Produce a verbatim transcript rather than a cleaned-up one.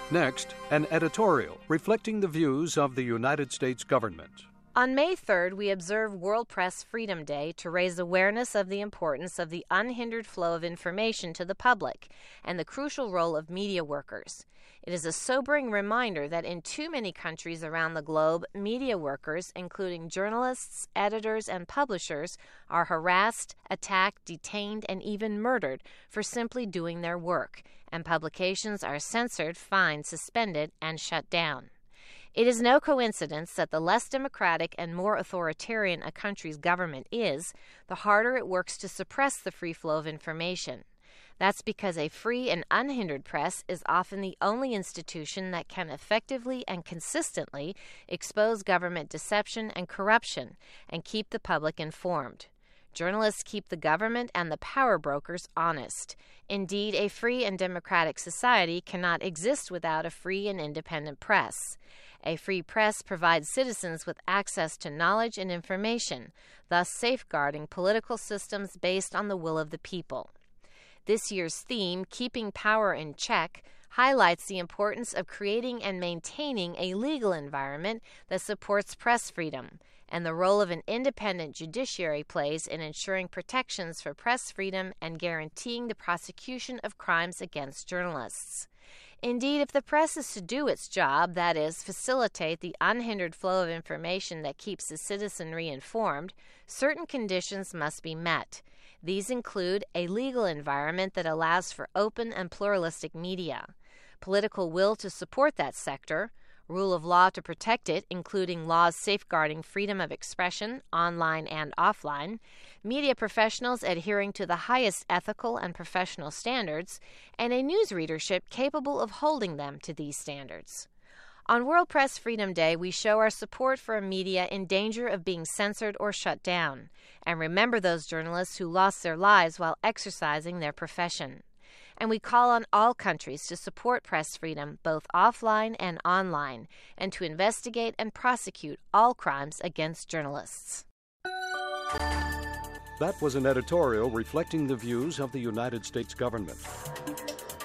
Next, an editorial reflecting the views of the United States government. On May third, we observe World Press Freedom Day to raise awareness of the importance of the unhindered flow of information to the public and the crucial role of media workers. It is a sobering reminder that in too many countries around the globe, media workers, including journalists, editors, and publishers, are harassed, attacked, detained, and even murdered for simply doing their work, and publications are censored, fined, suspended, and shut down. It is no coincidence that the less democratic and more authoritarian a country's government is, the harder it works to suppress the free flow of information. That's because a free and unhindered press is often the only institution that can effectively and consistently expose government deception and corruption and keep the public informed. Journalists keep the government and the power brokers honest. Indeed, a free and democratic society cannot exist without a free and independent press. A free press provides citizens with access to knowledge and information, thus safeguarding political systems based on the will of the people. This year's theme, Keeping Power in Check, highlights the importance of creating and maintaining a legal environment that supports press freedom, and the role of an independent judiciary plays in ensuring protections for press freedom and guaranteeing the prosecution of crimes against journalists. Indeed, if the press is to do its job, that is, facilitate the unhindered flow of information that keeps the citizenry informed, certain conditions must be met. These include a legal environment that allows for open and pluralistic media, political will to support that sector, rule of law to protect it, including laws safeguarding freedom of expression, online and offline, media professionals adhering to the highest ethical and professional standards, and a news readership capable of holding them to these standards. On World Press Freedom Day, we show our support for a media in danger of being censored or shut down, and remember those journalists who lost their lives while exercising their profession. And we call on all countries to support press freedom, both offline and online, and to investigate and prosecute all crimes against journalists. That was an editorial reflecting the views of the United States government.